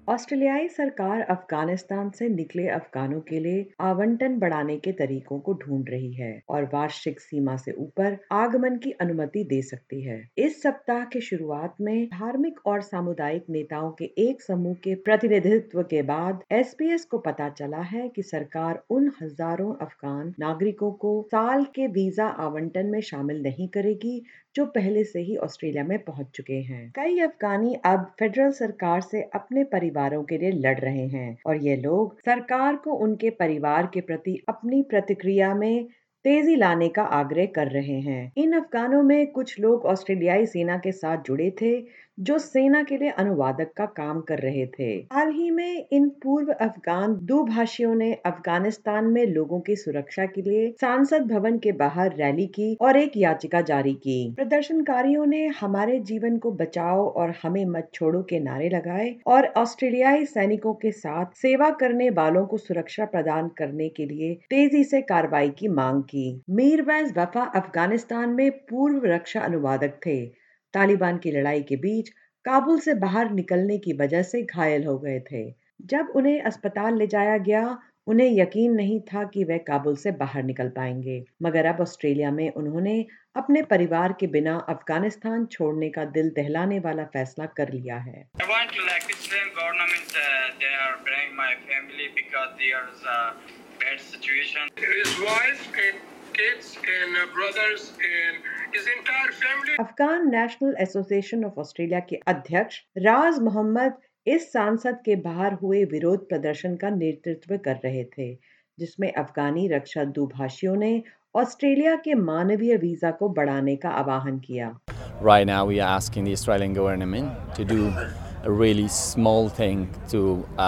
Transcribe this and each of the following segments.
ऑस्ट्रेलियाई सरकार अफगानिस्तान से निकले अफगानों के लिए आवंटन बढ़ाने के तरीकों को ढूंढ रही है और वार्षिक सीमा से ऊपर आगमन की अनुमति दे सकती है। इस सप्ताह के शुरुआत में धार्मिक और सामुदायिक नेताओं के एक समूह के प्रतिनिधित्व के बाद एसबीएस को पता चला है कि सरकार उन हजारों अफगान नागरिकों को साल के वीजा आवंटन में शामिल नहीं करेगी जो पहले से ही ऑस्ट्रेलिया में पहुंच चुके हैं। कई अफगानी अब फेडरल सरकार से अपने परिवारों के लिए लड़ रहे हैं और ये लोग सरकार को उनके परिवार के प्रति अपनी प्रतिक्रिया में तेजी लाने का आग्रह कर रहे हैं। इन अफगानों में कुछ लोग ऑस्ट्रेलियाई सेना के साथ जुड़े थे जो सेना के लिए अनुवादक का काम कर रहे थे। हाल ही में इन पूर्व अफगान दुभाषियों ने अफगानिस्तान में लोगों की सुरक्षा के लिए संसद भवन के बाहर रैली की और एक याचिका जारी की। प्रदर्शनकारियों ने हमारे जीवन को बचाओ और हमें मत छोड़ो के नारे लगाए और ऑस्ट्रेलियाई सैनिकों के साथ सेवा करने वालों को सुरक्षा प्रदान करने के लिए तेजी से कार्रवाई की मांग की। मीरवैज वफा अफगानिस्तान में पूर्व रक्षा अनुवादक थे। तालिबान की लड़ाई के बीच काबुल से बाहर निकलने की वजह से घायल हो गए थे। जब उन्हें अस्पताल ले जाया गया, उन्हें यकीन नहीं था कि वे काबुल से बाहर निकल पाएंगे, मगर अब ऑस्ट्रेलिया में उन्होंने अपने परिवार के बिना अफगानिस्तान छोड़ने का दिल दहलाने वाला फैसला कर लिया है। I want to like Israel government. They are bringing my family because there's a bad situation. His wife and kids and brothers and his entire family. Afghan National Association of Australia के अध्यक्ष राज मोहम्मद इस सांसद के बाहर हुए विरोध प्रदर्शन का नेतृत्व कर रहे थे, जिसमें अफगानी रक्षा दुभाषियों ने ऑस्ट्रेलिया के मानवीय वीजा को बढ़ाने का आह्वान किया। Right now, we are asking the Australian government to do a really small thing to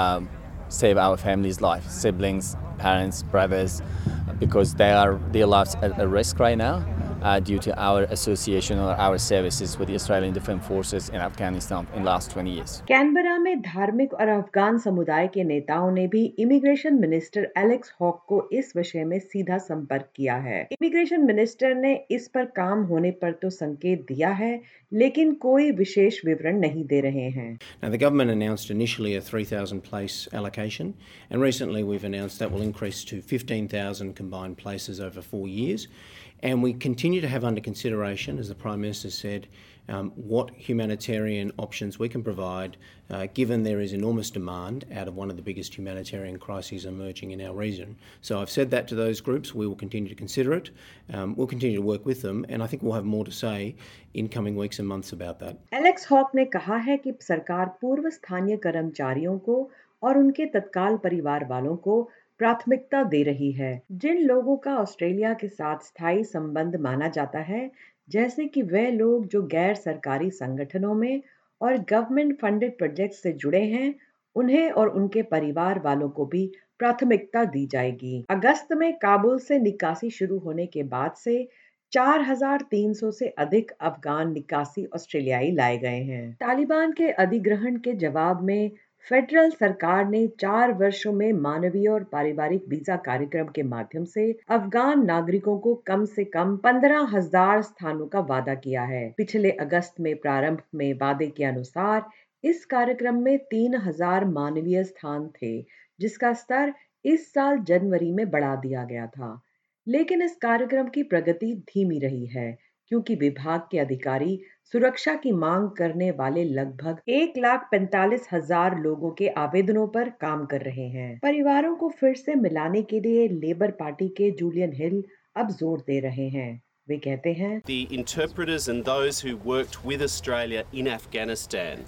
save our family's life, siblings, parents, brothers, because their lives at risk right now due to our association or our services with the Australian Defence Forces in Afghanistan in the last 20 years. Canberra में धार्मिक और अफगान समुदाय के नेताओं ने भी immigration minister Alex hoc को इस विषय में सीधा संपर्क किया है। इमिग्रेशन मिनिस्टर ने इस पर काम होने पर तो संकेत दिया है, लेकिन कोई विशेष विवरण नहीं दे रहे हैं। Now, the government announced initially a 3,000 place allocation, and recently we've announced that will increase to 15,000 combined places over 4 years. And we continue to have under consideration, as the Prime Minister said, what humanitarian options we can provide, given there is enormous demand out of one of the biggest humanitarian crises emerging in our region. So I've said that to those groups. We will continue to consider it. We'll continue to work with them, and I think we'll have more to say in coming weeks and months about that. Alex Hawke ने कहा है कि सरकार पूर्व स्थानीय कर्मचारियों को और उनके तत्काल परिवार वालों को प्राथमिकता दे रही है। जिन लोगों का ऑस्ट्रेलिया के साथ स्थायी संबंध माना जाता है, जैसे कि वे लोग जो गैर सरकारी संगठनों में और गवर्नमेंट फंडेड प्रोजेक्ट से जुड़े हैं, उन्हें और उनके परिवार वालों को भी प्राथमिकता दी जाएगी। अगस्त में काबुल से निकासी शुरू होने के बाद से 4,300 से अधिक अफगान निकासी ऑस्ट्रेलियाई लाए गए हैं। तालिबान के अधिग्रहण के जवाब में फेडरल सरकार ने 4 वर्षों में मानवीय और पारिवारिक वीजा कार्यक्रम के माध्यम से अफगान नागरिकों को कम से कम 15,000 स्थानों का वादा किया है। पिछले अगस्त में प्रारंभ में वादे के अनुसार इस कार्यक्रम में 3,000 मानवीय स्थान थे, जिसका स्तर इस साल जनवरी में बढ़ा दिया गया था। लेकिन इस कार्यक्रम की प्रगति धीमी रही है, क्योंकि विभाग के अधिकारी सुरक्षा की मांग करने वाले लगभग 1,45,000 लोगों के आवेदनों पर काम कर रहे हैं। परिवारों को फिर से मिलाने के लिए लेबर पार्टी के जूलियन हिल अब जोर दे रहे हैं। वे कहते हैं, The interpreters and those who worked with Australia in Afghanistan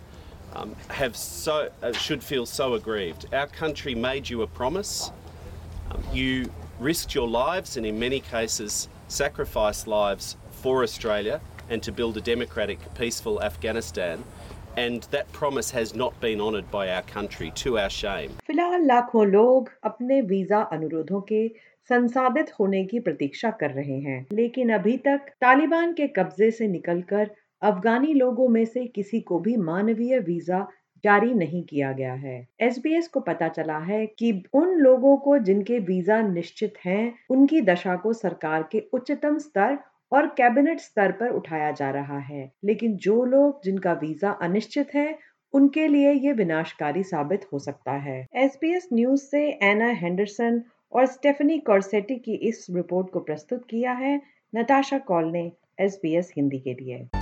should feel so aggrieved. Our country made you a promise. You risked your lives and in many cases sacrificed lives for Australia and to build a democratic, peaceful Afghanistan. And that promise has not been honoured by our country, to our shame. फिलहाल लाखों लोग अपने visa अनुरोधों के संसाधित होने की प्रतीक्षा कर रहे हैं, लेकिन अभी तक तालिबान के कब्जे से निकलकर अफगानी लोगों में से किसी को भी मानवीय वीजा जारी नहीं किया गया है। एसबीएस को पता चला है कि उन लोगों को जिनके वीजा निश्चित हैं, उनकी दशा को सरकार के उच्चतम स्तर और कैबिनेट स्तर पर उठाया जा रहा है, लेकिन जो लोग जिनका वीजा अनिश्चित है, उनके लिए ये विनाशकारी साबित हो सकता है। SBS न्यूज से एना हेंडरसन और स्टेफनी कॉर्सेटी की इस रिपोर्ट को प्रस्तुत किया है नताशा कॉल ने SBS हिंदी के लिए।